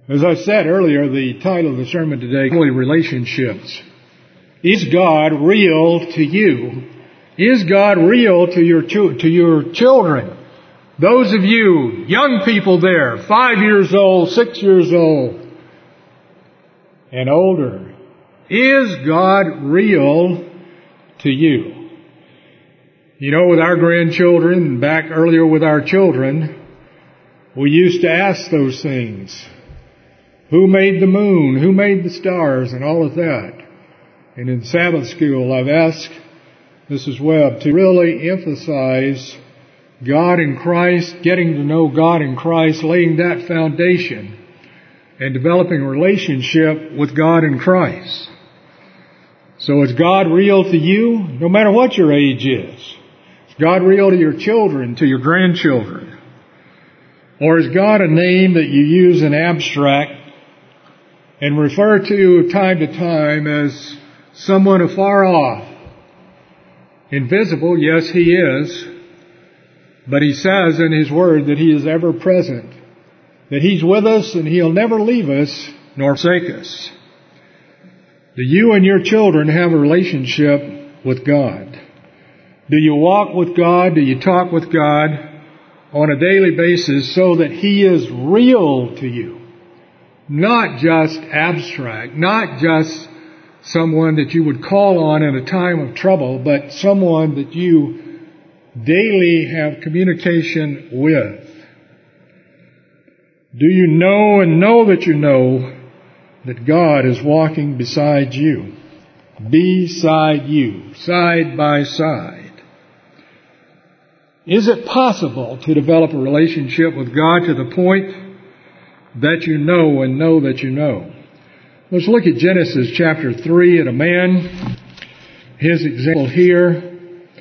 As I said earlier, the title of the sermon today, Holy Relationships. Is God real to you? Is God real to your children? Those of you, young people there, 5 years old, 6 years old, and older, is God real to you? You know, with our grandchildren, back earlier with our children, we used to ask those things. Who made the moon? Who made the stars? And all of that. And in Sabbath school, I've asked Mrs. Webb to really emphasize God in Christ, getting to know God in Christ, laying that foundation, and developing a relationship with God in Christ. So is God real to you? No matter what your age is. Is God real to your children, to your grandchildren? Or is God a name that you use in abstract and refer to time to time as someone afar off? Invisible, yes, He is. But He says in His Word that He is ever present. That He's with us and He'll never leave us nor forsake us. Do you and your children have a relationship with God? Do you walk with God? Do you talk with God on a daily basis so that He is real to you? Not just abstract, not just someone that you would call on in a time of trouble, but someone that you daily have communication with. Do you know and know that God is walking beside you, side by side? Is it possible to develop a relationship with God to the point that you know and know that you know? Let's look at Genesis chapter 3 at a man. His example here.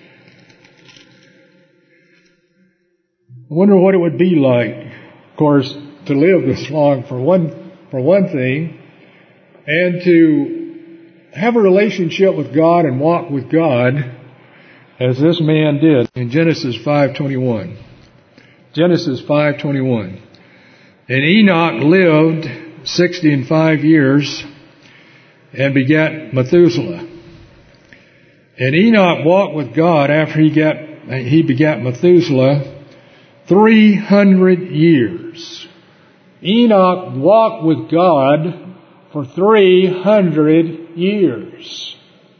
I wonder what it would be like, of course, to live this long for one thing, and to have a relationship with God and walk with God as this man did in Genesis 5:21. Genesis 5:21. And Enoch lived 65 years and begat Methuselah. And Enoch walked with God after he begat Methuselah 300 years. Enoch walked with God for 300 years.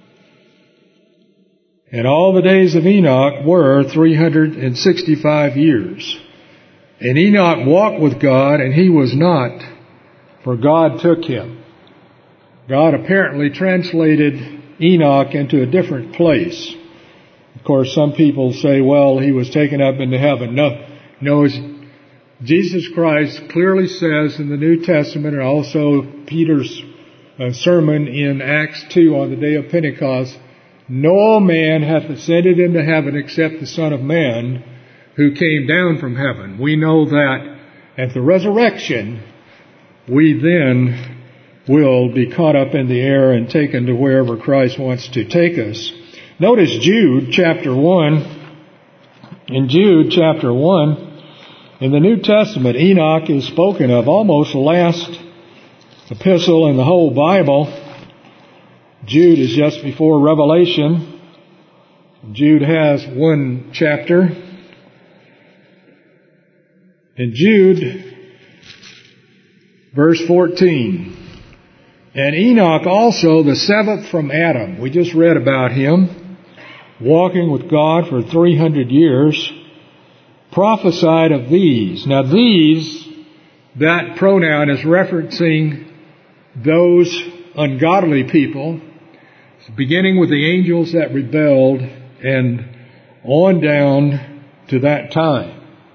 And all the days of Enoch were 365 years. And Enoch walked with God, and he was not, for God took him. God apparently translated Enoch into a different place. Of course, some people say, well, he was taken up into heaven. No, Jesus Christ clearly says in the New Testament, and also Peter's sermon in Acts 2 on the day of Pentecost, no man hath ascended into heaven except the Son of Man, who came down from heaven. We know that at the resurrection, we then will be caught up in the air and taken to wherever Christ wants to take us. Notice Jude chapter 1. In Jude chapter 1, in the New Testament, Enoch is spoken of, almost the last epistle in the whole Bible. Jude is just before Revelation. Jude has one chapter. In Jude, verse 14, and Enoch also, the seventh from Adam. We just read about him, walking with God for 300 years, prophesied of these. Now these, that pronoun is referencing those ungodly people, beginning with the angels that rebelled and on down to that time.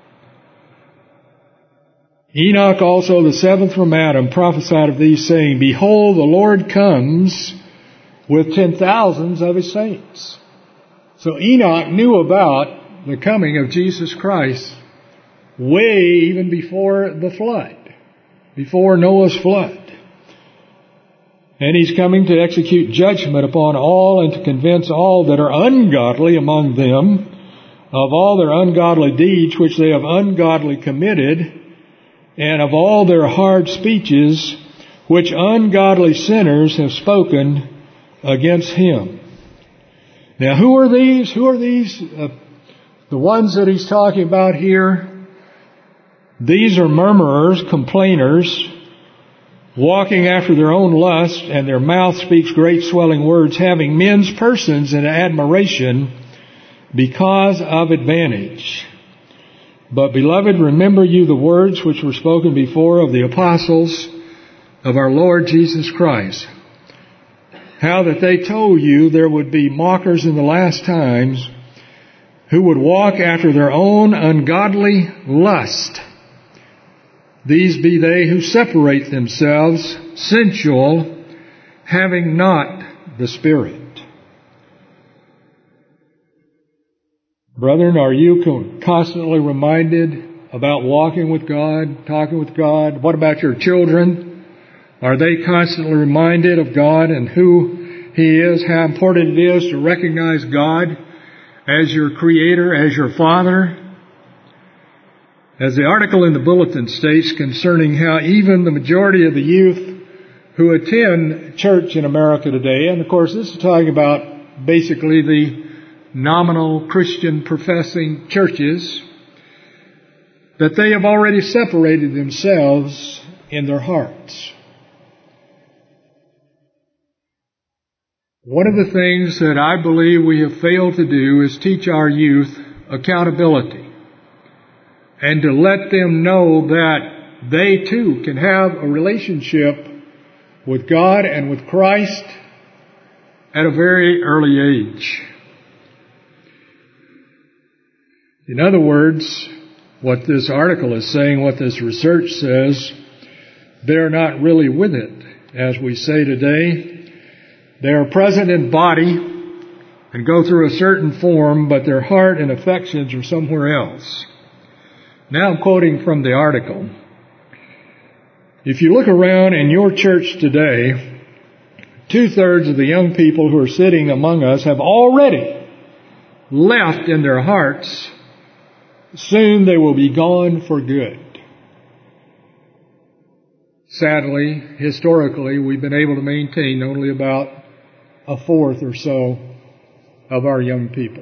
Enoch also, the seventh from Adam, prophesied of these, saying, behold, the Lord comes with 10,000s of His saints. So Enoch knew about the coming of Jesus Christ way even before the flood, before Noah's flood. And He's coming to execute judgment upon all and to convince all that are ungodly among them of all their ungodly deeds which they have ungodly committed, and of all their hard speeches, which ungodly sinners have spoken against him. Now, who are these? Who are these? The ones that he's talking about here? These are murmurers, complainers, walking after their own lust, and their mouth speaks great swelling words, having men's persons in admiration because of advantage. But, beloved, remember you the words which were spoken before of the apostles of our Lord Jesus Christ, how that they told you there would be mockers in the last times who would walk after their own ungodly lust. These be they who separate themselves, sensual, having not the Spirit. Brethren, are you constantly reminded about walking with God, talking with God? What about your children? Are they constantly reminded of God and who He is, how important it is to recognize God as your Creator, as your Father? As the article in the bulletin states concerning how even the majority of the youth who attend church in America today, and of course this is talking about basically the nominal Christian professing churches, that they have already separated themselves in their hearts. One of the things that I believe we have failed to do is teach our youth accountability and to let them know that they too can have a relationship with God and with Christ at a very early age. In other words, what this article is saying, what this research says, they're not really with it, as we say today. They are present in body and go through a certain form, but their heart and affections are somewhere else. Now I'm quoting from the article. If you look around in your church today, 2/3 of the young people who are sitting among us have already left in their hearts. Soon they will be gone for good. Sadly, historically, we've been able to maintain only about 1/4 or so of our young people.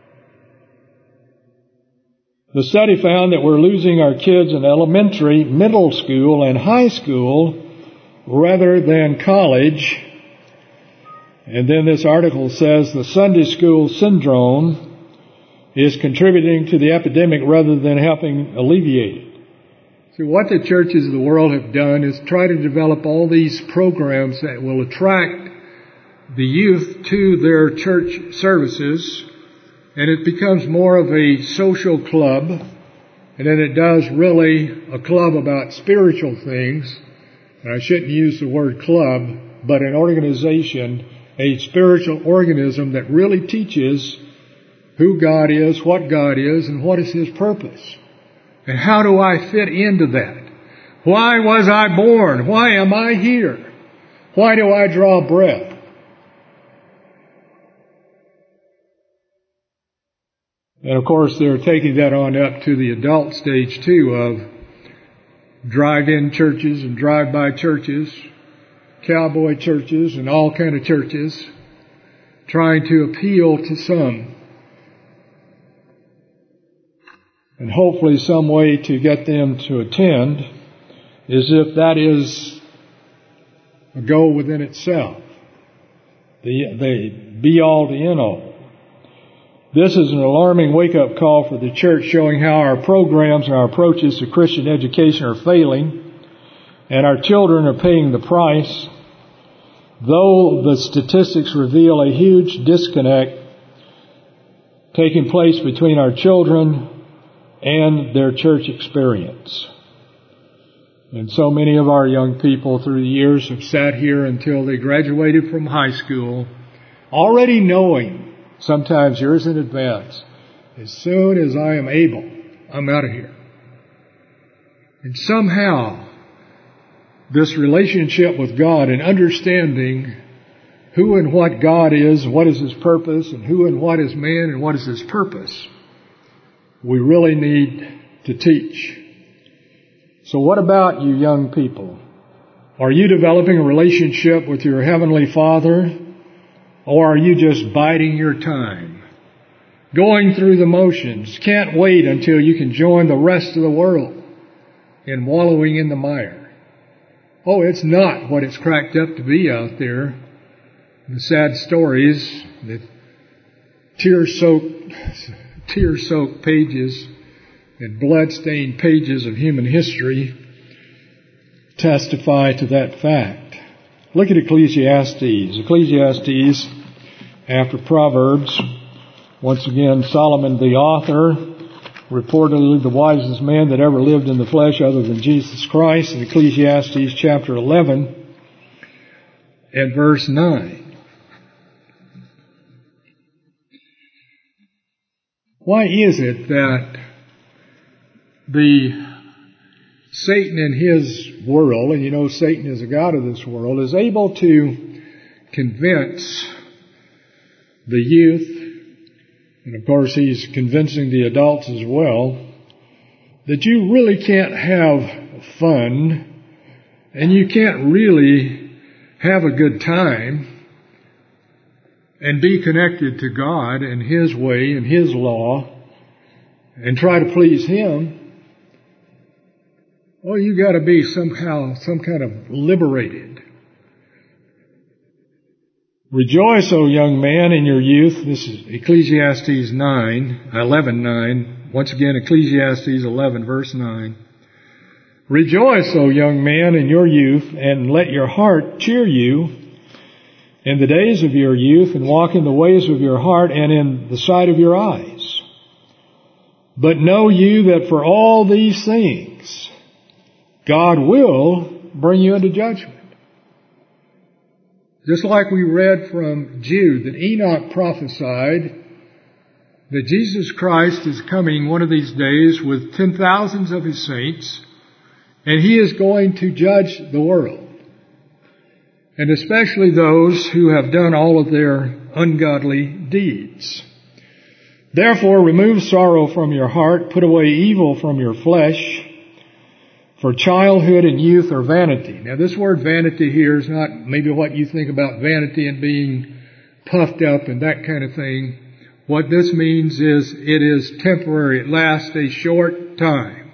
The study found that we're losing our kids in elementary, middle school, and high school rather than college. And then this article says the Sunday school syndrome is contributing to the epidemic rather than helping alleviate it. So what the churches of the world have done is try to develop all these programs that will attract the youth to their church services, and it becomes more of a social club, and then it does really a club about spiritual things. And I shouldn't use the word club, but an organization, a spiritual organism that really teaches who God is, and what is His purpose. And how do I fit into that? Why was I born? Why am I here? Why do I draw breath? And of course they're taking that on up to the adult stage too, of drive-in churches and drive-by churches, cowboy churches and all kind of churches, trying to appeal to some. And hopefully some way to get them to attend, as if that is a goal within itself. The be-all, the end-all. This is an alarming wake-up call for the church, showing how our programs and our approaches to Christian education are failing, and our children are paying the price, though the statistics reveal a huge disconnect taking place between our children and their church experience. And so many of our young people through the years have sat here until they graduated from high school, already knowing, sometimes years in advance, as soon as I am able, I'm out of here. And somehow, this relationship with God and understanding who and what God is, what is His purpose, and who and what is man and what is His purpose, we really need to teach. So what about you young people? Are you developing a relationship with your Heavenly Father? Or are you just biding your time? Going through the motions? Can't wait until you can join the rest of the world in wallowing in the mire. Oh, it's not what it's cracked up to be out there. The sad stories, the tear-soaked pages and blood-stained pages of human history testify to that fact. Look at Ecclesiastes. Ecclesiastes, after Proverbs, once again, Solomon the author, reportedly the wisest man that ever lived in the flesh other than Jesus Christ, in Ecclesiastes chapter 11 and verse 9. Why is it that Satan in his world, and you know Satan is a god of this world, is able to convince the youth, and of course he's convincing the adults as well, that you really can't have fun and you can't really have a good time and be connected to God and His way and His law and try to please Him? Well, you got to be some kind of liberated. Rejoice, O young man, in your youth. This is Ecclesiastes 11:9. Once again, Ecclesiastes 11, verse 9. Rejoice, O young man, in your youth, and let your heart cheer you in the days of your youth, and walk in the ways of your heart and in the sight of your eyes. But know you that for all these things God will bring you into judgment. Just like we read from Jude that Enoch prophesied that Jesus Christ is coming one of these days with 10,000s of His saints, and He is going to judge the world, and especially those who have done all of their ungodly deeds. Therefore, remove sorrow from your heart, put away evil from your flesh, for childhood and youth are vanity. Now, this word vanity here is not maybe what you think about vanity and being puffed up and that kind of thing. What this means is it is temporary. It lasts a short time.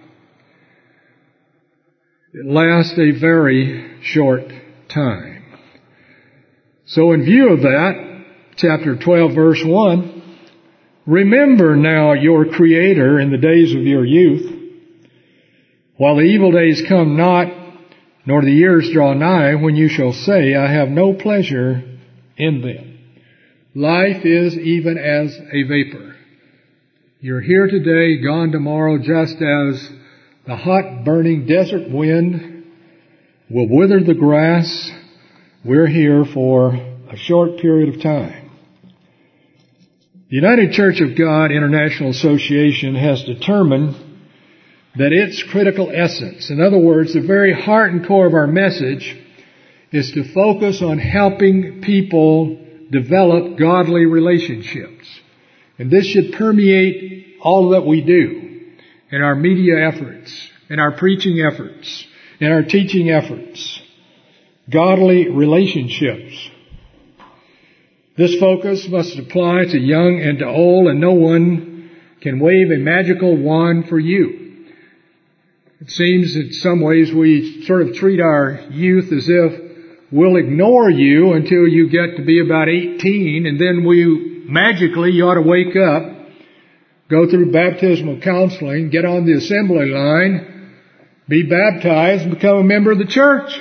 It lasts a very short time. So in view of that, chapter 12, verse 1, remember now your Creator in the days of your youth, while the evil days come not, nor the years draw nigh, when you shall say, I have no pleasure in them. Life is even as a vapor. You're here today, gone tomorrow, just as the hot, burning desert wind will wither the grass. We're here for a short period of time. The United Church of God International Association has determined that its critical essence, in other words, the very heart and core of our message, is to focus on helping people develop godly relationships. And this should permeate all that we do in our media efforts, in our preaching efforts, in our teaching efforts. Godly relationships. This focus must apply to young and to old, and no one can wave a magical wand for you. It seems in some ways we sort of treat our youth as if we'll ignore you until you get to be about 18, and then you ought to wake up, go through baptismal counseling, get on the assembly line, be baptized, and become a member of the church.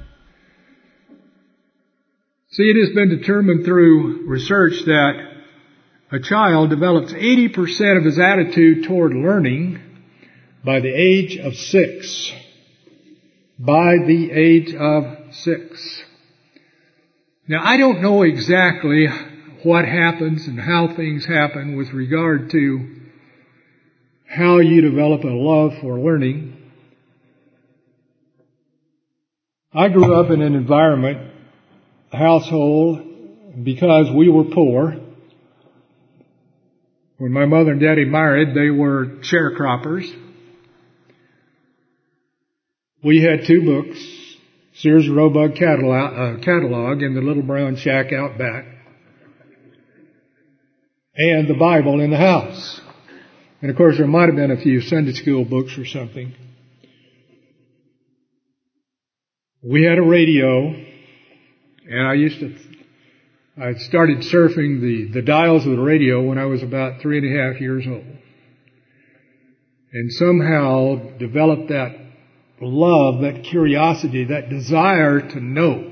See, it has been determined through research that a child develops 80% of his attitude toward learning by the age of 6. By the age of 6. Now, I don't know exactly what happens and how things happen with regard to how you develop a love for learning. I grew up in an environment, a household, because we were poor. When my mother and daddy married, they were sharecroppers. We had 2 books, Sears Roebuck catalog in the little brown shack out back, and the Bible in the house. And of course there might have been a few Sunday school books or something. We had a radio, and I started surfing the dials of the radio when I was about 3.5 years old. And somehow developed that love, that curiosity, that desire to know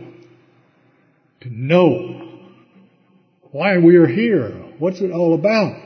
why we are here. What's it all about?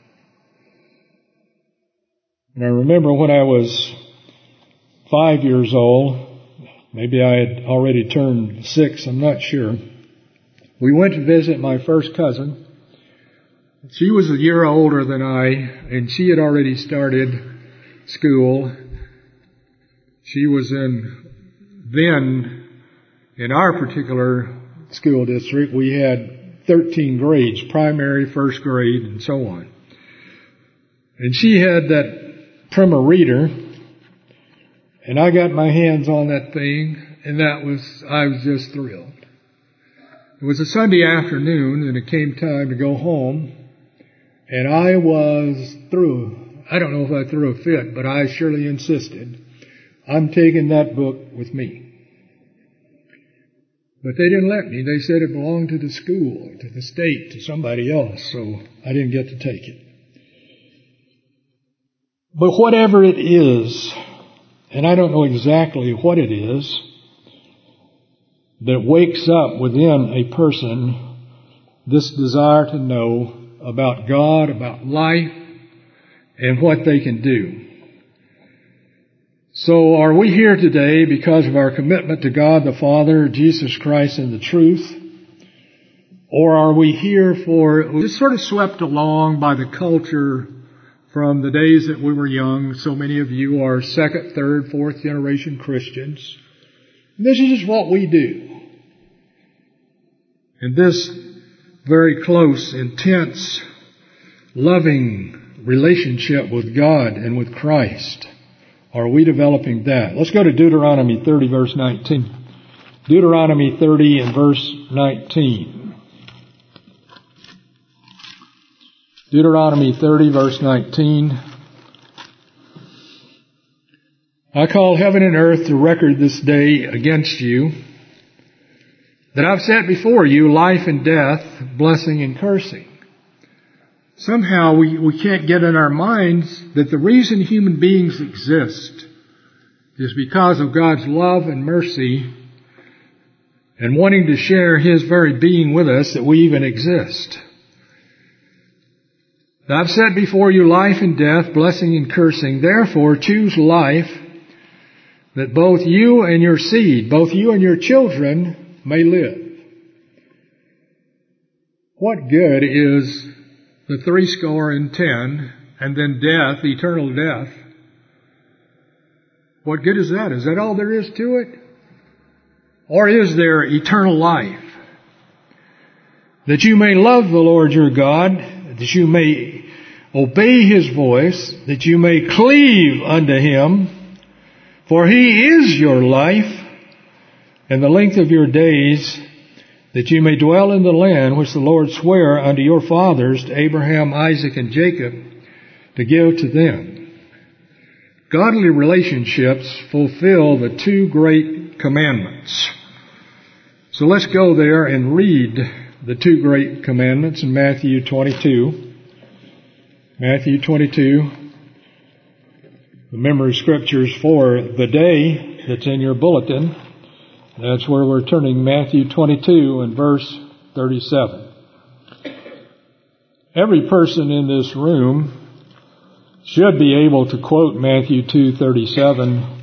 And I remember when I was 5 years old, maybe I had already turned 6, I'm not sure. We went to visit my first cousin. She was a year older than I, and she had already started school. She was then in our particular school district, we had 13 grades, primary, first grade, and so on. And she had that Primer reader, and I got my hands on that thing, and I was just thrilled. It was a Sunday afternoon, and it came time to go home, and I was through. I don't know if I threw a fit, but I surely insisted. I'm taking that book with me. But they didn't let me. They said it belonged to the school, to the state, to somebody else, so I didn't get to take it. But whatever it is, and I don't know exactly what it is, that wakes up within a person this desire to know about God, about life, and what they can do. So are we here today because of our commitment to God the Father, Jesus Christ, and the truth? Or are we here just sort of swept along by the culture from the days that we were young? So many of you are 2nd, 3rd, 4th generation Christians. And this is just what we do. And this very close, intense, loving relationship with God and with Christ, are we developing that? Let's go to Deuteronomy 30, verse 19. Deuteronomy 30 and verse 19. Deuteronomy 30, verse 19. I call heaven and earth to record this day against you, that I've set before you life and death, blessing and cursing. Somehow we can't get in our minds that the reason human beings exist is because of God's love and mercy and wanting to share His very being with us that we even exist. I've set before you life and death, blessing and cursing. Therefore, choose life, that both you and your seed, both you and your children, may live. What good is the 70 and then death, eternal death? What good is that? Is that all there is to it? Or is there eternal life? That you may love the Lord your God, that you may obey His voice, that you may cleave unto Him, for He is your life and the length of your days, that you may dwell in the land which the Lord sware unto your fathers, to Abraham, Isaac, and Jacob, to give to them. Godly relationships fulfill the 2 great commandments. So let's go there and read the 2 great commandments in Matthew 22. Matthew 22. The memory scriptures for the day that's in your bulletin. That's where we're turning, Matthew 22 and verse 37. Every person in this room should be able to quote Matthew 2:37,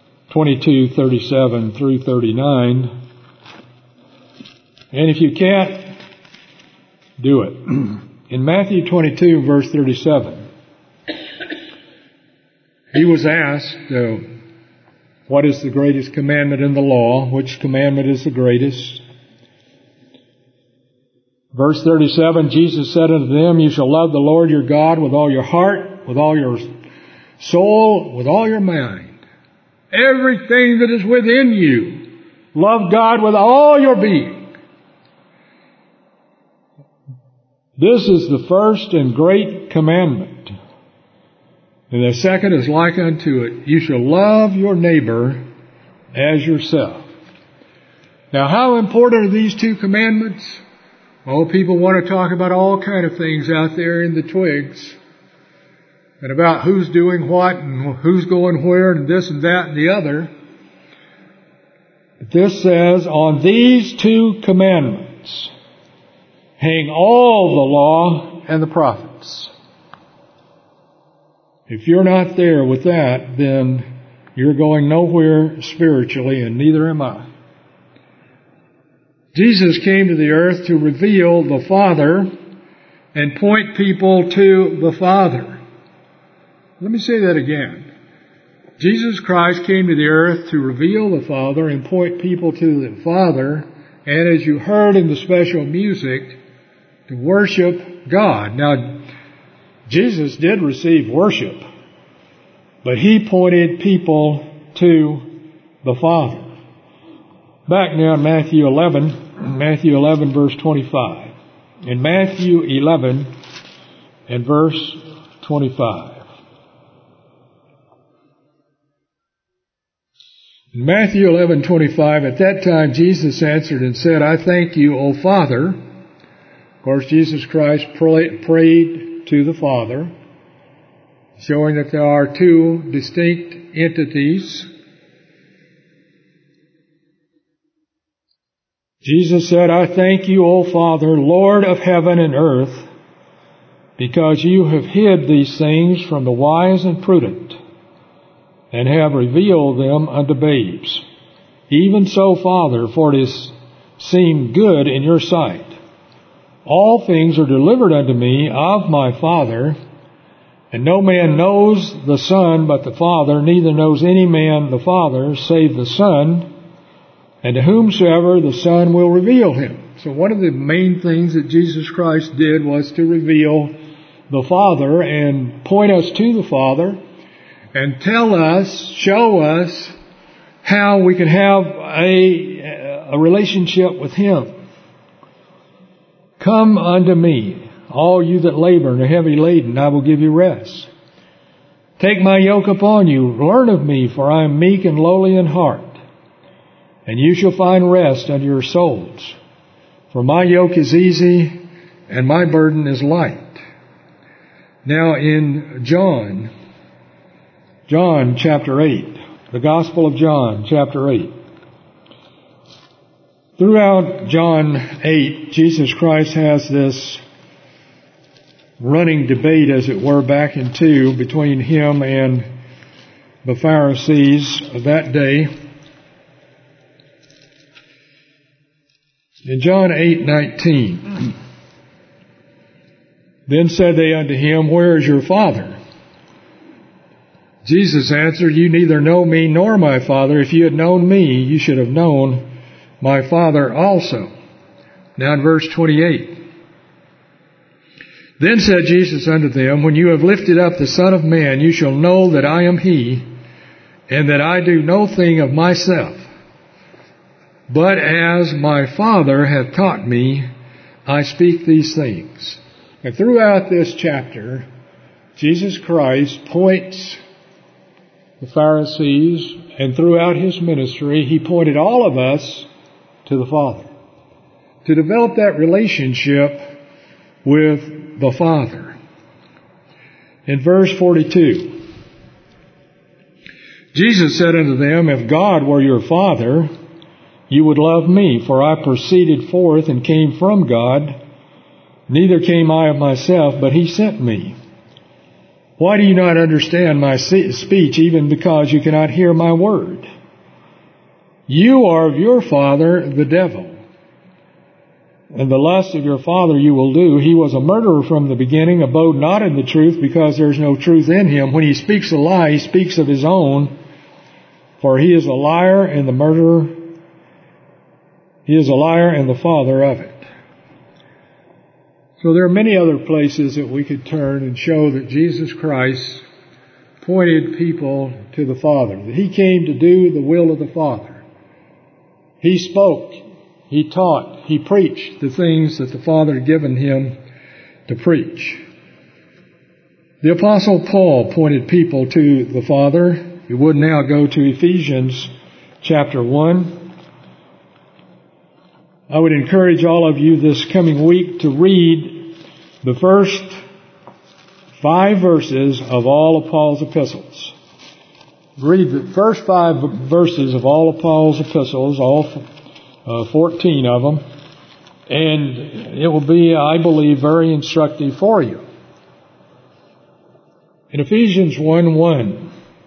22:37 through 39. And if you can't, do it. In Matthew 22, verse 37, he was asked, what is the greatest commandment in the law? Which commandment is the greatest? Verse 37, Jesus said unto them, you shall love the Lord your God with all your heart, with all your soul, with all your mind. everything that is within you. Love God with all your being. This is the first and great commandment. And the second is like unto it. You shall love your neighbor as yourself. Now, how important are these two commandments? Oh, people want to talk about all kind of things out there in the twigs. And about who's doing what and who's going where and this and that and the other. But this says, on these two commandments hang all the law and the prophets. If you're not there with that, then you're going nowhere spiritually, and neither am I. Jesus came to the earth to reveal the Father and point people to the Father. Let me say that again. Jesus Christ came to the earth to reveal the Father and point people to the Father, and as you heard in the special music, to worship God. Now, Jesus did receive worship, but He pointed people to the Father. Back now in Matthew 11 verse 25. In Matthew 11 and verse 25. In Matthew 11:25, at that time Jesus answered and said, I thank you, O Father. Of course, Jesus Christ prayed to the Father, showing that there are two distinct entities. Jesus said, I thank you, O Father, Lord of heaven and earth, because you have hid these things from the wise and prudent, and have revealed them unto babes. Even so, Father, for it is seemed good in your sight. All things are delivered unto me of my Father, and no man knows the Son but the Father, neither knows any man the Father save the Son, and to whomsoever the Son will reveal him. So one of the main things that Jesus Christ did was to reveal the Father and point us to the Father and tell us, show us how we can have a relationship with Him. Come unto me, all you that labor and are heavy laden, I will give you rest. Take my yoke upon you, learn of me, for I am meek and lowly in heart, and you shall find rest unto your souls. For my yoke is easy and my burden is light. Now in John chapter 8, the Gospel of John chapter 8. Throughout John 8, Jesus Christ has this running debate, as it were, back and two between Him and the Pharisees of that day. In John 8:19, then said they unto Him, Where is your Father? Jesus answered, You neither know me nor my Father. If you had known me, you should have known my Father also. Now in verse 28. Then said Jesus unto them, When you have lifted up the Son of Man, you shall know that I am He, and that I do no thing of myself. But as my Father hath taught me, I speak these things. And throughout this chapter, Jesus Christ points the Pharisees, and throughout His ministry, He pointed all of us to the Father. To develop that relationship with the Father. In verse 42, Jesus said unto them, If God were your Father, you would love me, for I proceeded forth and came from God. Neither came I of myself, but He sent me. Why do you not understand my speech, even because you cannot hear my word? You are of your father, the devil, and the lust of your father you will do. He was a murderer from the beginning, abode not in the truth, because there is no truth in him. When he speaks a lie, he speaks of his own, for he is a liar and the murderer. He is a liar and the father of it. So there are many other places that we could turn and show that Jesus Christ pointed people to the Father. That He came to do the will of the Father. He spoke, He taught, He preached the things that the Father had given Him to preach. The Apostle Paul pointed people to the Father. We would now go to Ephesians chapter 1. I would encourage all of you this coming week to read the first 5 verses of all of Paul's epistles. Read the first 5 verses of all of Paul's epistles, all 14 of them, and it will be, I believe, very instructive for you. In Ephesians 1:1,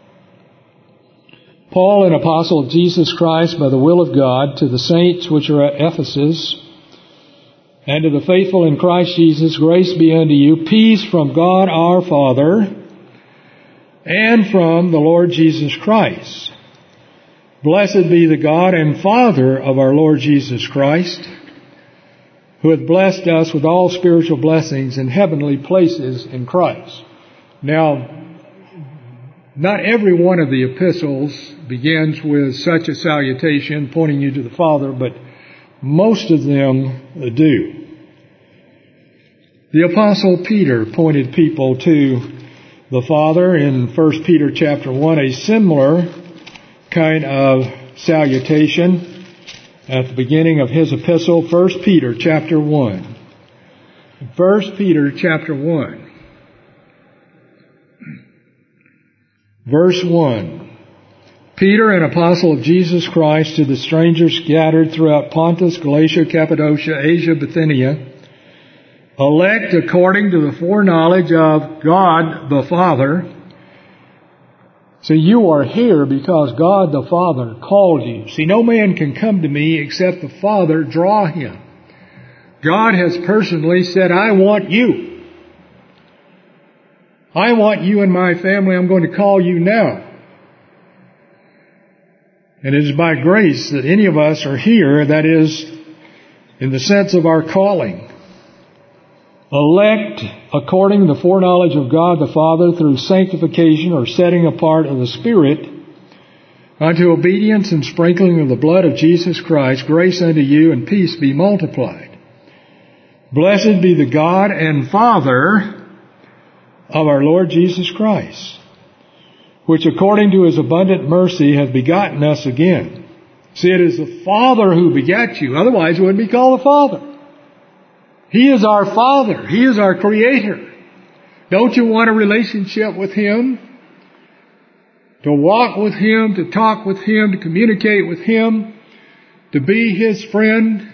Paul, an apostle of Jesus Christ by the will of God, to the saints which are at Ephesus, and to the faithful in Christ Jesus, grace be unto you, peace from God our Father, and from the Lord Jesus Christ. Blessed be the God and Father of our Lord Jesus Christ, who hath blessed us with all spiritual blessings in heavenly places in Christ. Now, not every one of the epistles begins with such a salutation pointing you to the Father, but most of them do. The Apostle Peter pointed people to the Father in 1 Peter chapter 1, a similar kind of salutation at the beginning of his epistle, 1 Peter chapter 1. 1 Peter chapter 1. Verse 1. Peter, an apostle of Jesus Christ, to the strangers scattered throughout Pontus, Galatia, Cappadocia, Asia, Bithynia, elect according to the foreknowledge of God the Father. So you are here because God the Father called you. See, no man can come to me except the Father draw him. God has personally said, I want you. I want you and my family. I'm going to call you now. And it is by grace that any of us are here, that is, in the sense of our calling. Elect according to the foreknowledge of God the Father through sanctification or setting apart of the Spirit unto obedience and sprinkling of the blood of Jesus Christ, grace unto you and peace be multiplied. Blessed be the God and Father of our Lord Jesus Christ, which according to His abundant mercy hath begotten us again. See, it is the Father who begat you. Otherwise it wouldn't be called the Father. He is our Father. He is our Creator. Don't you want a relationship with Him? To walk with Him, to talk with Him, to communicate with Him, to be His friend,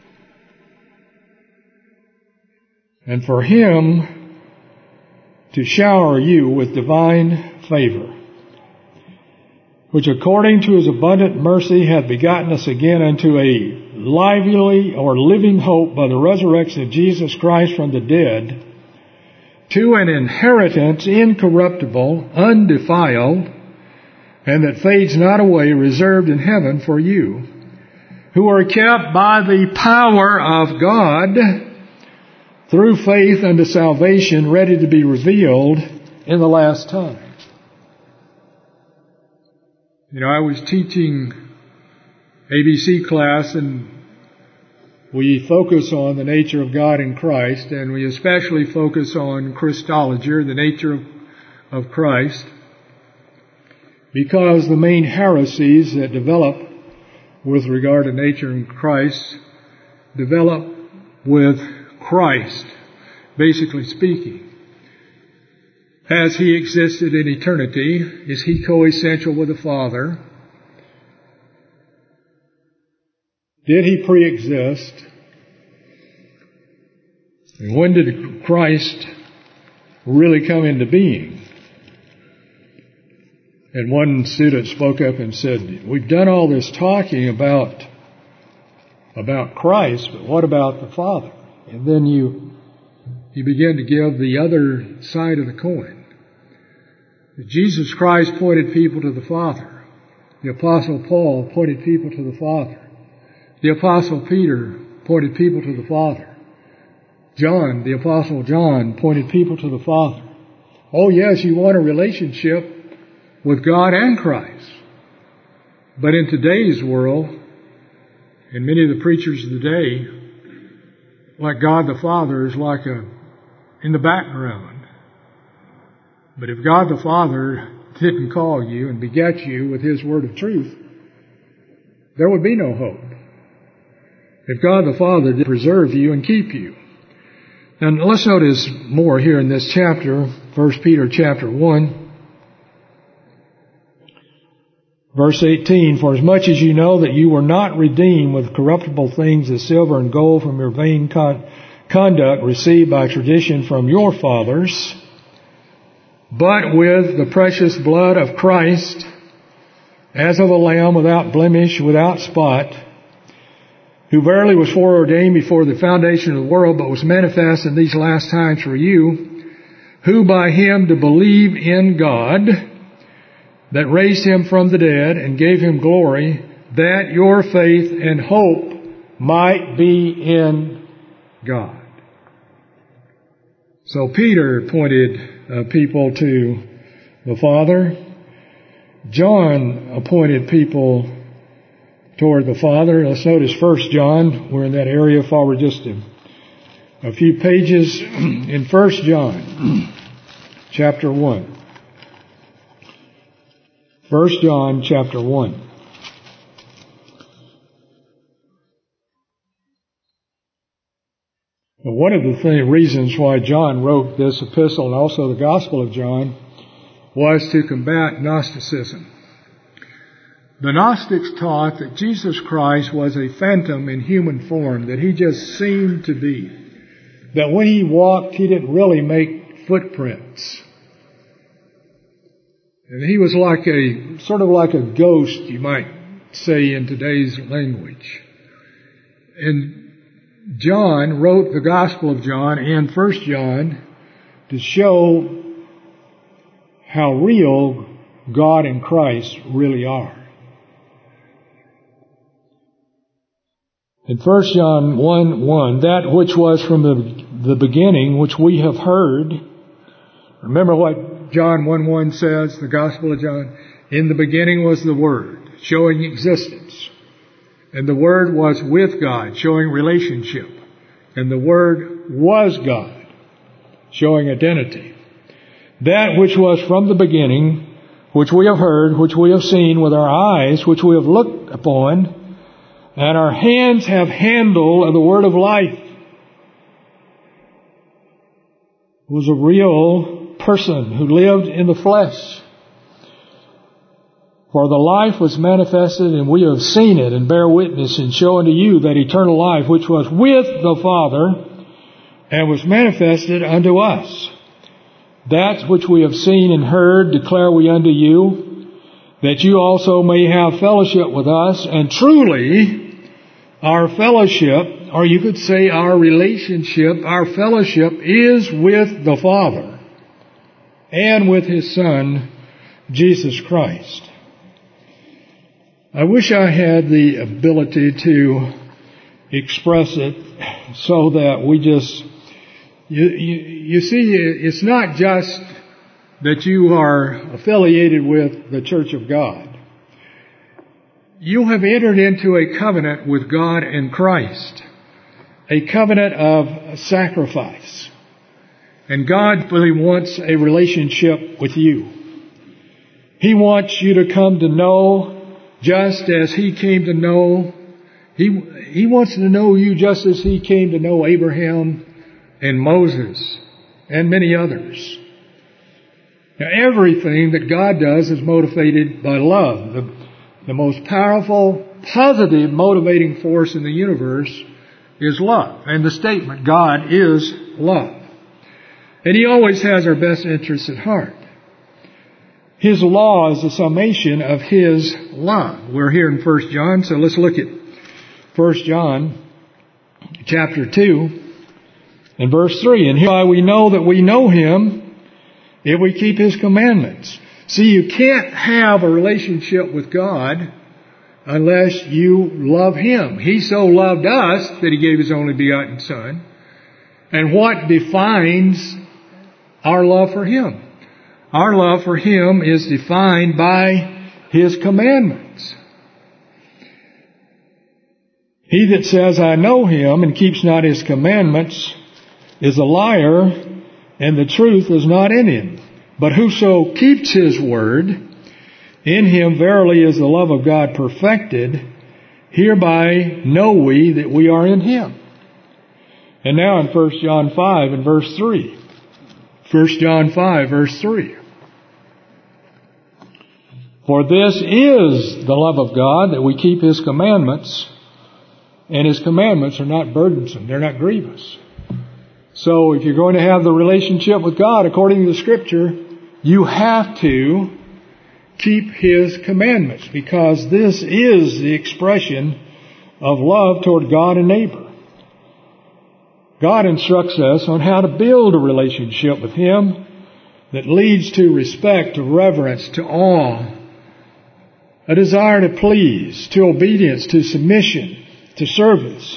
and for Him to shower you with divine favor, which according to His abundant mercy hath begotten us again unto a lively or living hope by the resurrection of Jesus Christ from the dead, to an inheritance incorruptible, undefiled, and that fades not away, reserved in heaven for you, who are kept by the power of God through faith unto salvation, ready to be revealed in the last time. You know, I was teaching ABC class, and we focus on the nature of God in Christ, and we especially focus on Christology, or the nature of Christ, because the main heresies that develop with regard to nature in Christ develop with Christ, basically speaking. Has He existed in eternity? Is He coessential with the Father? Did He pre-exist? And when did Christ really come into being? And one student spoke up and said, we've done all this talking about Christ, but what about the Father? And then you begin to give the other side of the coin. Jesus Christ pointed people to the Father. The Apostle Paul pointed people to the Father. The Apostle Peter pointed people to the Father. John, the Apostle John, pointed people to the Father. Oh yes, you want a relationship? with God and Christ. But in today's world, and many of the preachers of the day, like God the Father is like in the background. But if God the Father didn't call you and beget you with His word of truth, there would be no hope. If God the Father did preserve you and keep you. And let's notice more here in this chapter, 1 Peter chapter 1. Verse 18, for as much as you know that you were not redeemed with corruptible things as silver and gold from your vain conduct received by tradition from your fathers, but with the precious blood of Christ, as of a lamb without blemish, without spot, who verily was foreordained before the foundation of the world, but was manifest in these last times for you, who by Him do believe in God, that raised Him from the dead and gave Him glory, that your faith and hope might be in God. So Peter pointed people to the Father. John appointed people toward the Father. Let's notice 1 John. We're in that area forward just a few pages in 1 John chapter 1. 1 John chapter 1. But one of the reasons why John wrote this epistle and also the Gospel of John was to combat Gnosticism. The Gnostics taught that Jesus Christ was a phantom in human form, that He just seemed to be. That when He walked, He didn't really make footprints. And He was sort of like a ghost, you might say in today's language. And John wrote the Gospel of John and 1 John to show how real God and Christ really are. In 1 John 1:1, that which was from the beginning, which we have heard. Remember what John 1:1 says, the Gospel of John? In the beginning was the Word, showing existence. And the Word was with God, showing relationship. And the Word was God, showing identity. That which was from the beginning, which we have heard, which we have seen with our eyes, which we have looked upon, and our hands have handled of the Word of life. It was a real person who lived in the flesh. For the life was manifested, and we have seen it, and bear witness, and show unto you that eternal life which was with the Father, and was manifested unto us. That which we have seen and heard declare we unto you, that you also may have fellowship with us. And truly, our fellowship, or you could say our relationship, our fellowship is with the Father and with His Son, Jesus Christ. I wish I had the ability to express it so that we just, you see, it's not just that you are affiliated with the Church of God. You have entered into a covenant with God and Christ, a covenant of sacrifice. And God really wants a relationship with you. He wants you to come to know just as He came to know. He wants to know you just as He came to know Abraham and Moses and many others. Now, everything that God does is motivated by love. The most powerful, positive, motivating force in the universe is love. And the statement, God is love. And He always has our best interests at heart. His law is the summation of His love. We're here in 1 John, so let's look at 1 John chapter 2 and verse 3. And hereby we know that we know Him if we keep His commandments. See, you can't have a relationship with God unless you love Him. He so loved us that He gave His only begotten Son. And what defines our love for Him? Our love for Him is defined by His commandments. He that says, I know Him, and keeps not His commandments, is a liar, and the truth is not in him. But whoso keeps His word, in him verily is the love of God perfected. Hereby know we that we are in Him. And now in 1 John 5 and verse 3. 1 John 5 verse 3. For this is the love of God, that we keep His commandments, and His commandments are not burdensome, they're not grievous. So if you're going to have the relationship with God according to the Scripture, you have to keep His commandments, because this is the expression of love toward God and neighbor. God instructs us on how to build a relationship with Him that leads to respect, to reverence, to awe, a desire to please, to obedience, to submission, to service.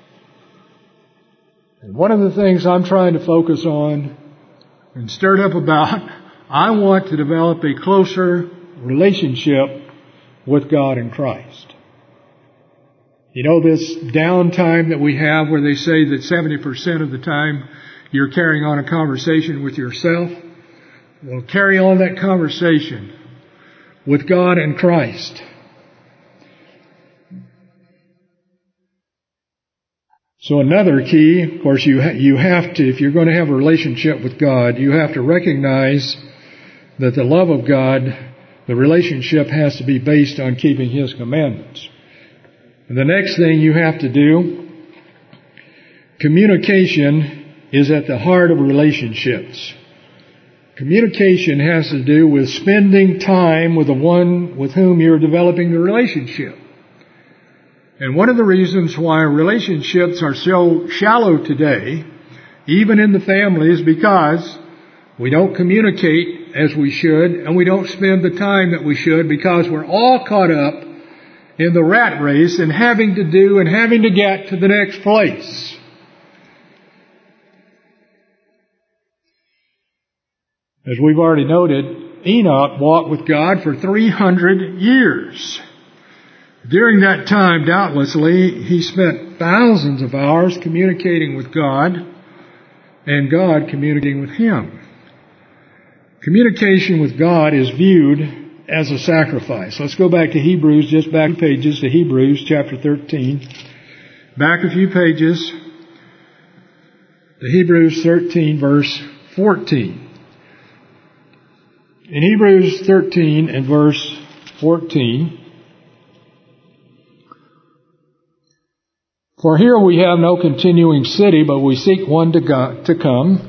And one of the things I'm trying to focus on and stirred up about, I want to develop a closer relationship with God and Christ. You know, this downtime that we have where they say that 70% of the time you're carrying on a conversation with yourself? Well, carry on that conversation with God and Christ. So another key, of course, you have to, if you're going to have a relationship with God, you have to recognize that the love of God, the relationship has to be based on keeping His commandments. And the next thing you have to do, communication is at the heart of relationships. Communication has to do with spending time with the one with whom you're developing the relationship. And one of the reasons why relationships are so shallow today, even in the family, is because we don't communicate as we should, and we don't spend the time that we should, because we're all caught up in the rat race and having to do and having to get to the next place. As we've already noted, Enoch walked with God for 300 years. During that time, doubtlessly, he spent thousands of hours communicating with God and God communicating with him. Communication with God is viewed as a sacrifice. Let's go back to Hebrews, just back pages to Hebrews chapter 13. Back a few pages to Hebrews 13 verse 14. In Hebrews 13 and verse 14, for here we have no continuing city, but we seek one to come.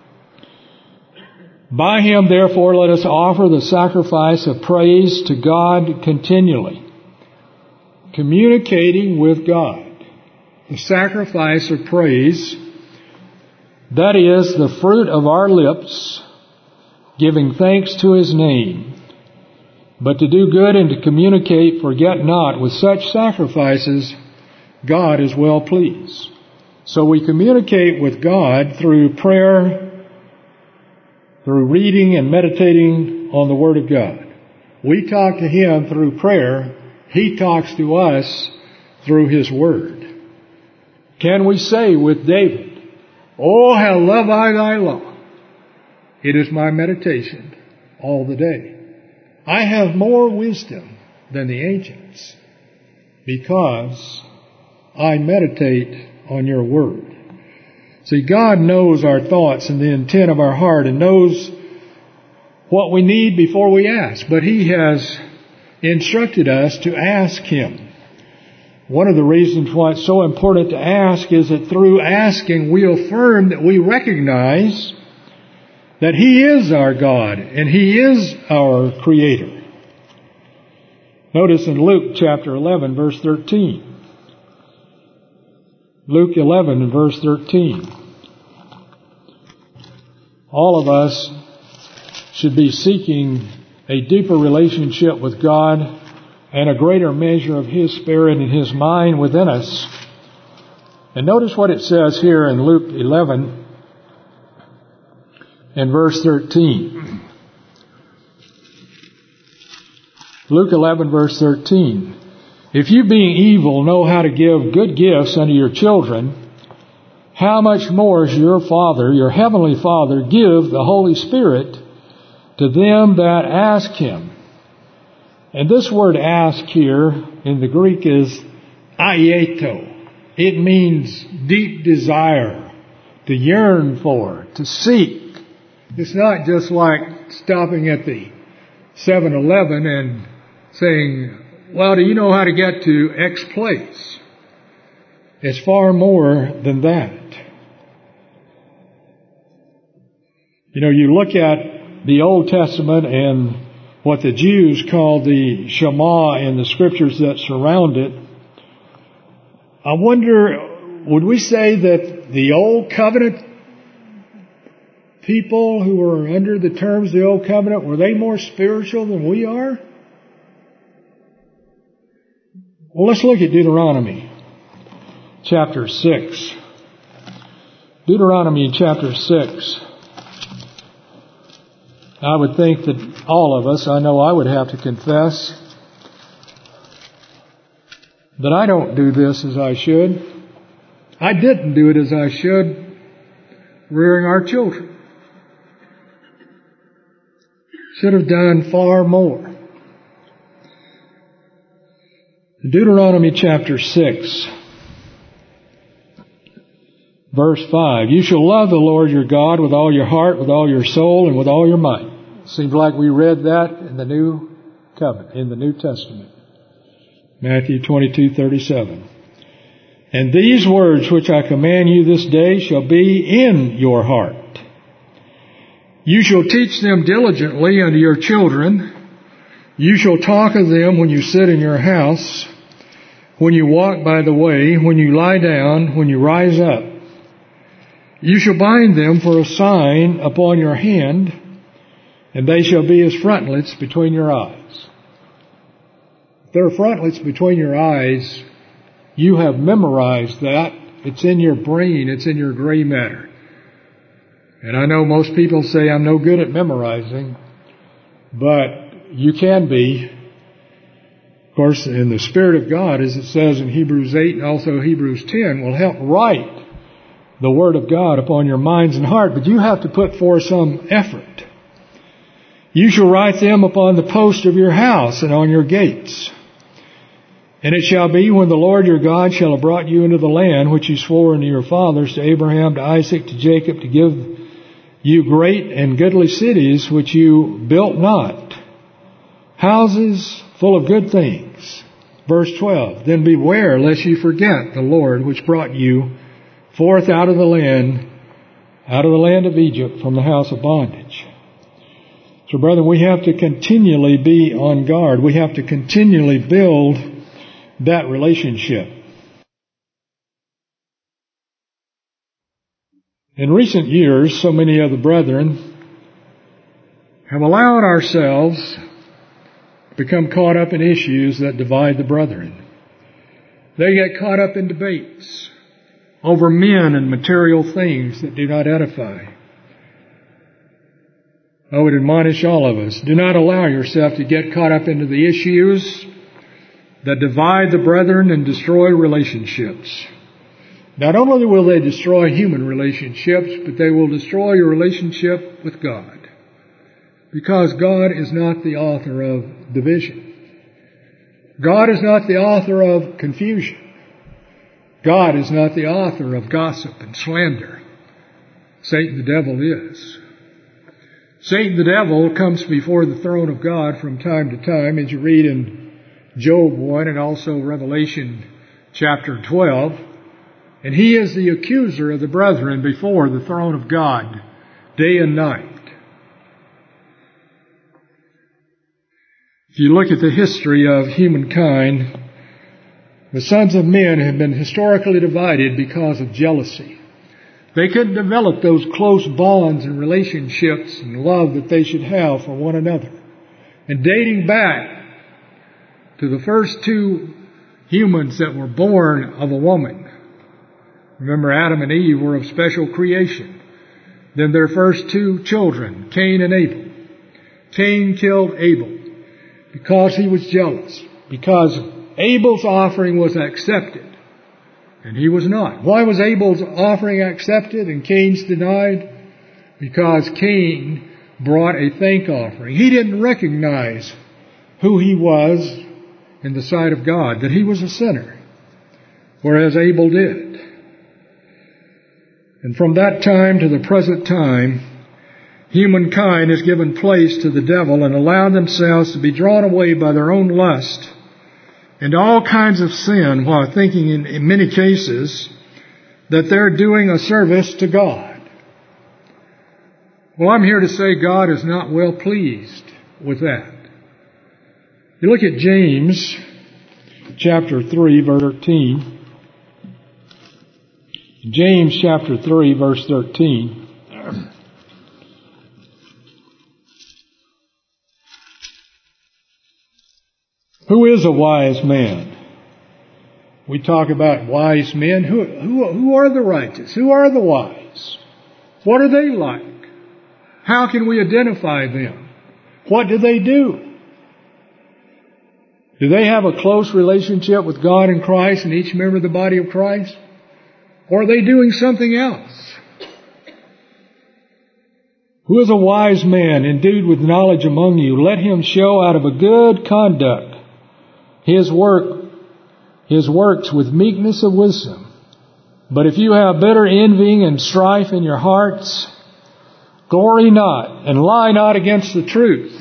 By Him, therefore, let us offer the sacrifice of praise to God continually. Communicating with God. The sacrifice of praise, that is the fruit of our lips, giving thanks to His name. But to do good and to communicate, forget not, with such sacrifices, God is well pleased. So we communicate with God through prayer, through reading and meditating on the Word of God. We talk to Him through prayer. He talks to us through His Word. Can we say with David, "Oh, how love I thy law. It is my meditation all the day. I have more wisdom than the ancients, because I meditate on your word." See, God knows our thoughts and the intent of our heart and knows what we need before we ask. But He has instructed us to ask Him. One of the reasons why it's so important to ask is that through asking we affirm that we recognize that He is our God and He is our Creator. Notice in Luke chapter 11 verse 13. Luke 11 and verse 13. All of us should be seeking a deeper relationship with God and a greater measure of His Spirit and His mind within us. And notice what it says here in Luke 11 and verse 13. Luke 11, verse 13. If you being evil know how to give good gifts unto your children, how much more is your Father, your heavenly Father, give the Holy Spirit to them that ask Him? And this word ask here in the Greek is aieto. It means deep desire, to yearn for, to seek. It's not just like stopping at the 7-Eleven and saying, well, do you know how to get to X place? It's far more than that. You know, you look at the Old Testament and what the Jews called the Shema and the scriptures that surround it. I wonder, would we say that the Old Covenant people who were under the terms of the Old Covenant, were they more spiritual than we are? Well, let's look at Deuteronomy chapter 6. Deuteronomy chapter 6. I would think that all of us, I know I would have to confess that I don't do this as I should. I didn't do it as I should rearing our children. Should have done far more. Deuteronomy chapter 6, verse 5. You shall love the Lord your God with all your heart, with all your soul, and with all your might. Seems like we read that in the New Covenant, in the New Testament. Matthew 22:37. And these words which I command you this day shall be in your heart. You shall teach them diligently unto your children. You shall talk of them when you sit in your house, when you walk by the way, when you lie down, when you rise up. You shall bind them for a sign upon your hand, and they shall be as frontlets between your eyes. If there are frontlets between your eyes, you have memorized that. It's in your brain. It's in your gray matter. And I know most people say I'm no good at memorizing, but you can be. Of course, in the Spirit of God, as it says in Hebrews 8 and also Hebrews 10, will help write the Word of God upon your minds and heart, but you have to put forth some effort. You shall write them upon the post of your house and on your gates. And it shall be when the Lord your God shall have brought you into the land which He swore unto your fathers, to Abraham, to Isaac, to Jacob, to give you great and goodly cities which you built not, houses full of good things. Verse 12, then beware lest you forget the Lord which brought you forth out of the land of Egypt from the house of bondage. So, brethren, we have to continually be on guard. We have to continually build that relationship. In recent years, so many of the brethren have allowed ourselves to become caught up in issues that divide the brethren. They get caught up in debates over men and material things that do not edify. I would admonish all of us, do not allow yourself to get caught up into the issues that divide the brethren and destroy relationships. Not only will they destroy human relationships, but they will destroy your relationship with God. Because God is not the author of division. God is not the author of confusion. God is not the author of gossip and slander. Satan the devil is. Satan the devil comes before the throne of God from time to time, as you read in Job 1 and also Revelation chapter 12. And he is the accuser of the brethren before the throne of God, day and night. If you look at the history of humankind, the sons of men have been historically divided because of jealousy. They couldn't develop those close bonds and relationships and love that they should have for one another. And dating back to the first two humans that were born of a woman. Remember, Adam and Eve were of special creation. Then their first two children, Cain and Abel. Cain killed Abel. because he was jealous, because Abel's offering was accepted and he was not. Why was Abel's offering accepted and Cain's denied? Because Cain brought a thank offering. He didn't recognize who he was in the sight of God, that he was a sinner, whereas Abel did. And from that time to the present time, humankind has given place to the devil and allowed themselves to be drawn away by their own lust into all kinds of sin, while thinking in many cases that they're doing a service to God. Well, I'm here to say God is not well pleased with that. You look at James chapter 3, verse 13. James chapter 3, verse 13. Who is a wise man? We talk about wise men. Who are the righteous? Who are the wise? What are they like? How can we identify them? What do they do? Do they have a close relationship with God and Christ and each member of the body of Christ? Or are they doing something else? Who is a wise man endued with knowledge among you? Let him show out of a good conduct his works with meekness of wisdom. But if you have bitter envying and strife in your hearts, glory not, and lie not against the truth.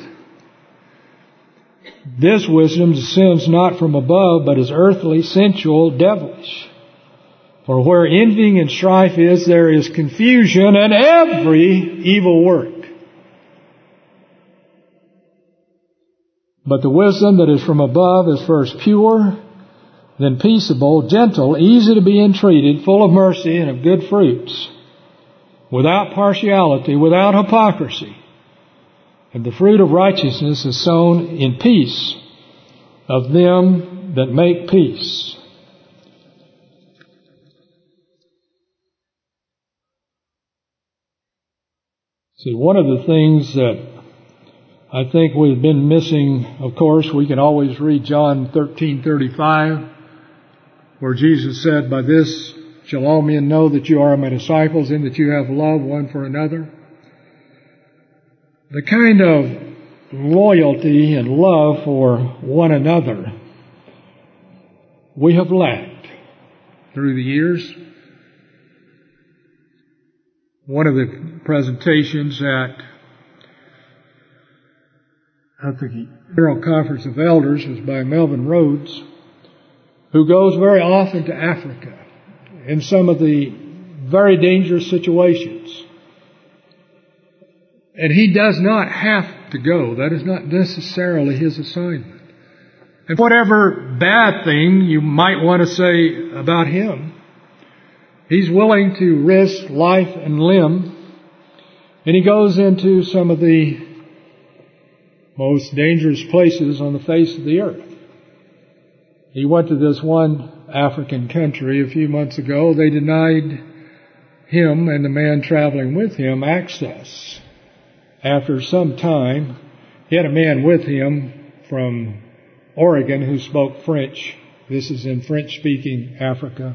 This wisdom descends not from above, but is earthly, sensual, devilish. For where envying and strife is, there is confusion and every evil work. But the wisdom that is from above is first pure, then peaceable, gentle, easy to be entreated, full of mercy and of good fruits, without partiality, without hypocrisy. And the fruit of righteousness is sown in peace of them that make peace. See, one of the things that I think we've been missing, of course, we can always read John 13:35, where Jesus said, "By this shall all men know that you are my disciples, and that you have love one for another." The kind of loyalty and love for one another we have lacked through the years. One of the presentations at the General Conference of Elders was by Melvin Rhodes, who goes very often to Africa in some of the very dangerous situations. And he does not have to go. That is not necessarily his assignment. And whatever bad thing you might want to say about him, he's willing to risk life and limb, and he goes into some of the most dangerous places on the face of the earth. He went to this one African country a few months ago. They denied him and the man traveling with him access. After some time, he had a man with him from Oregon who spoke French. This is in French-speaking Africa.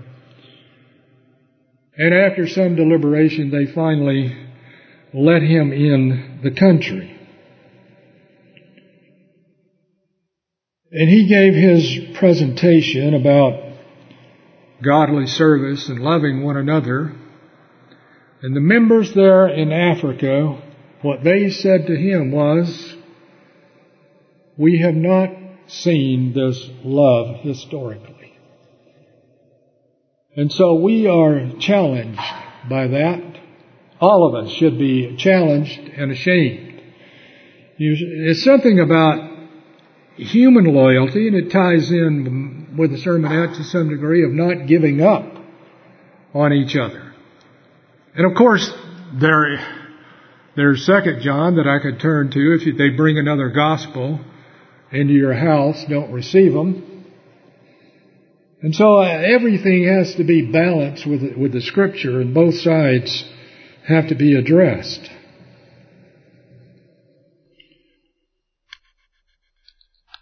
And after some deliberation, they finally let him in the country. And he gave his presentation about godly service and loving one another. And the members there in Africa, what they said to him was, "We have not seen this love historically." And so we are challenged by that. All of us should be challenged and ashamed. It's something about human loyalty, and it ties in with the sermonette to some degree, of not giving up on each other. And of course, there's 2 John that I could turn to. If they bring another gospel into your house, don't receive them. And so everything has to be balanced with the Scripture, and both sides have to be addressed.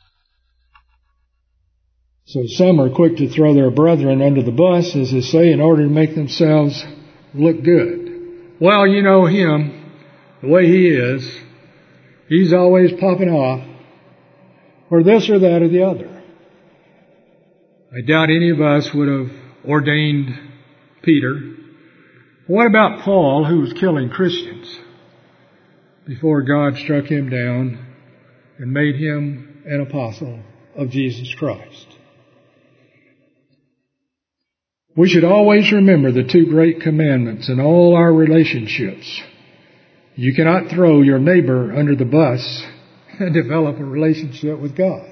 So some are quick to throw their brethren under the bus, as they say, in order to make themselves look good. Well, you know him, the way he is. He's always popping off for this or that or the other. I doubt any of us would have ordained Peter. What about Paul, who was killing Christians before God struck him down and made him an apostle of Jesus Christ? We should always remember the two great commandments in all our relationships. You cannot throw your neighbor under the bus and develop a relationship with God.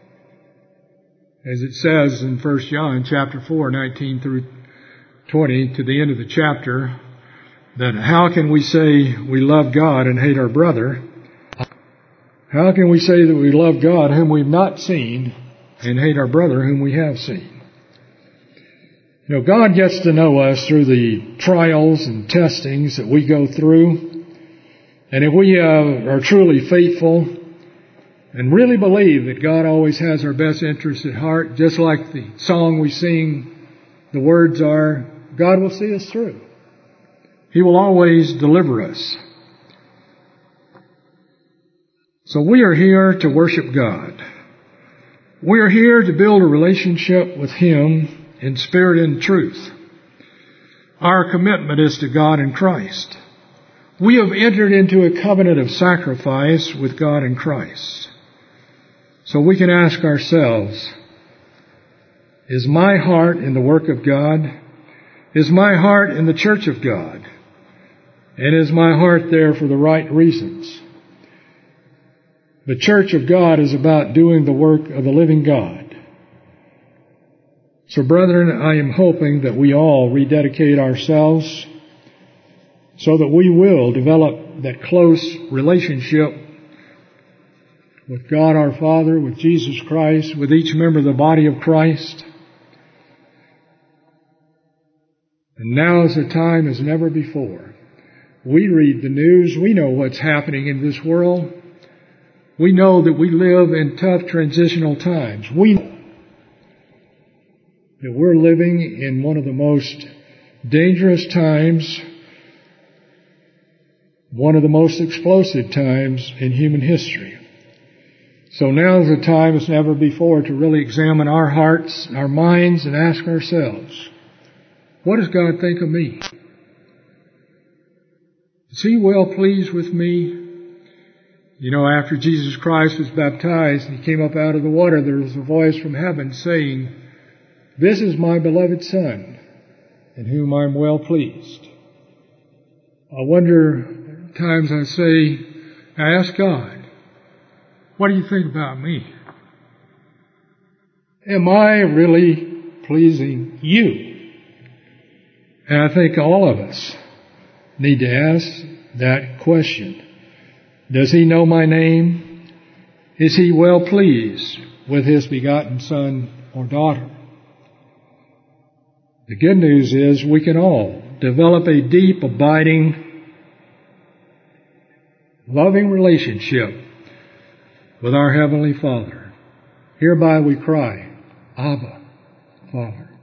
As it says in 1 John chapter 4, 19 through 20, to the end of the chapter, that how can we say we love God and hate our brother? How can we say that we love God whom we've not seen and hate our brother whom we have seen? You know, God gets to know us through the trials and testings that we go through. And if we are truly faithful and really believe that God always has our best interests at heart, just like the song we sing, the words are, God will see us through. He will always deliver us. So we are here to worship God. We are here to build a relationship with Him in spirit and truth. Our commitment is to God in Christ. We have entered into a covenant of sacrifice with God in Christ. So we can ask ourselves, is my heart in the work of God? Is my heart in the church of God? And is my heart there for the right reasons? The church of God is about doing the work of the living God. So brethren, I am hoping that we all rededicate ourselves so that we will develop that close relationship with God our Father, with Jesus Christ, with each member of the body of Christ. And now is the time as never before. We read the news. We know what's happening in this world. We know that we live in tough transitional times. We know that we're living in one of the most dangerous times, one of the most explosive times in human history. So now is the time as never before to really examine our hearts, our minds, and ask ourselves, what does God think of me? Is He well pleased with me? You know, after Jesus Christ was baptized and He came up out of the water, there was a voice from heaven saying, "This is my beloved Son, in whom I am well pleased." I wonder, times I ask God, what do you think about me? Am I really pleasing you? And I think all of us need to ask that question. Does He know my name? Is He well pleased with His begotten son or daughter? The good news is we can all develop a deep, abiding, loving relationship with our Heavenly Father. Hereby we cry, Abba, Father.